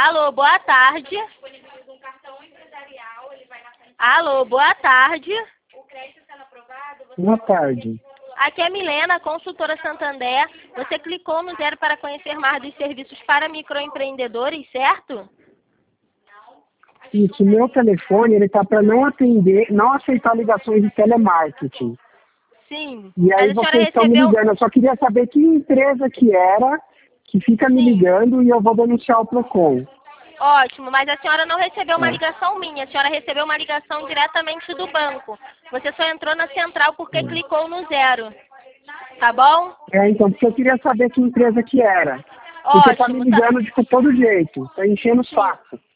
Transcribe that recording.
Alô, boa tarde. Alô, boa tarde. Boa tarde. Aqui é Milena, consultora Santander. Você clicou no 0 para conhecer mais dos serviços para microempreendedores, certo? Isso, meu telefone, ele tá para não atender, não aceitar ligações de telemarketing. Sim. E aí Mas a senhora vocês estão me recebeu... ligando. Eu só queria saber que empresa que era, que fica me ligando e eu vou denunciar o Procon. Ótimo, mas a senhora não recebeu uma É. ligação minha, a senhora recebeu uma ligação diretamente do banco. Você só entrou na central porque clicou no 0. Tá bom? Então, porque eu queria saber que empresa que era. Porque tá me Ótimo, tá. ligando de todo jeito, tá enchendo o saco.